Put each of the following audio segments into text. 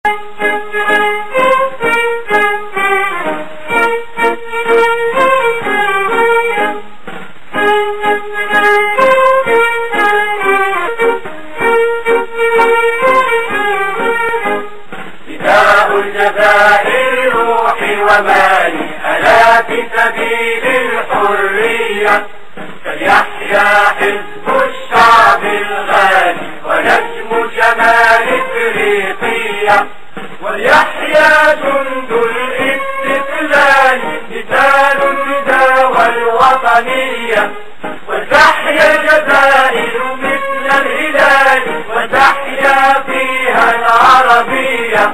الجزائر روحي ومالي ألا في سبيل الحرية، فليحيا حزب الشعب الغالي ونجم شمال إفريقيا، وليحيا جند الاستقلال مثال الفدا والوطنية، وتحيا الجزائر مثل الهلال وتحيا فيها العربية.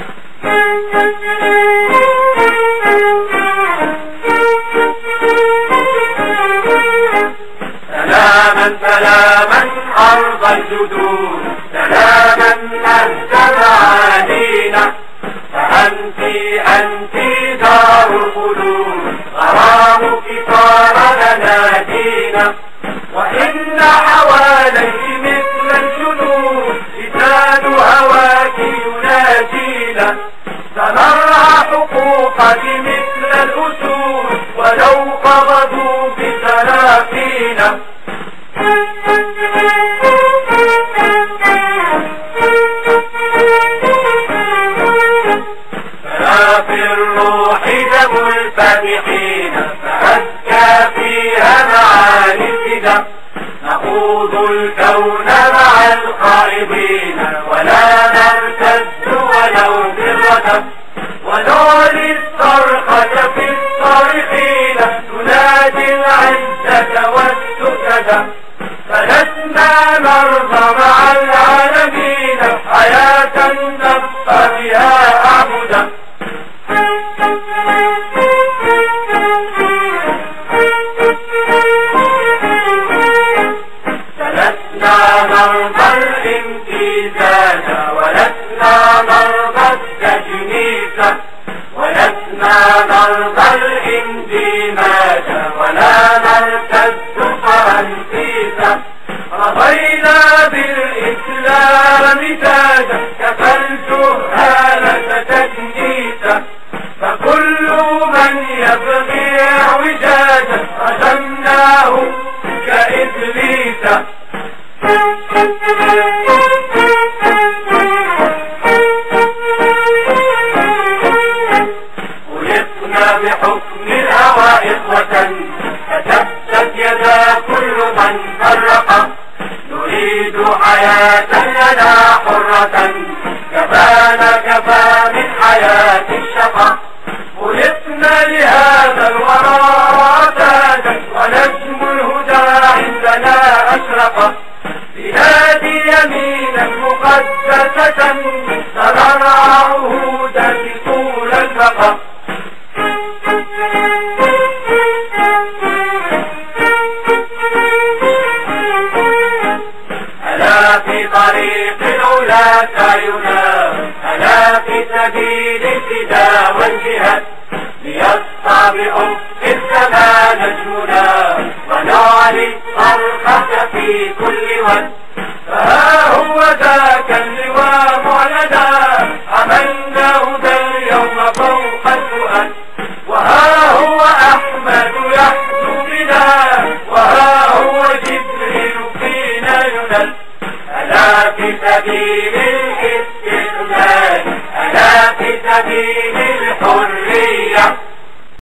سلاما سلاما أرض الجدود، سلاما أهدى معانينا، فأنت دار الخلود، غرامك صار لنا دينا، وإن حواليك مثل الجنود لسان هواك يناجينا، سنرعى حقوقك مثل الأسود ولو قبضوا بسلاطينا. فلا في الروح دم الفاتحين فأزكى فيها معاني الفدا، نخوض الكون مع القائضين ولا نرتد ولو بالردى، ونعلي الصرخة في الصارخين تنادي العزة والسدد، فلسنا نرضى مع العالمين حياة نبقى بها أعبدا. فلسنا نرضى الامتزاج ولسنا نرضى التجنيس، ولسنا نرضى الاندماج ولا نرتد فرنسيسا، رضينا بالإسلام تاجا كفى الجهالة تدنيسا، فكل من يبغي اعوجاجا رجمناه كإبليس. خلقنا بحكم الهوى إخوة، فتبت يدا كل من فرق، نريد حياة لنا حرة، كفانا كفى من حياة الشقا، خلقنا لهذا الورى تاجا ونجم الهدى عندنا أشرق، بهذه يمينا مقدسة سنرعى عهودا طول البقا. ألا في طريق العلا سعينا، ألا في سبيل الفدا والجهاد، ليسطع بأفق السماء نجمنا ونعلي الصرخة في كل واد، فها هو ذاك اللواء معلنا عملناه ذا اليوم فوق الفؤاد، وها هو أحمد يحدو بنا، وها هو جبريل فينا ينال، ألا في سبيل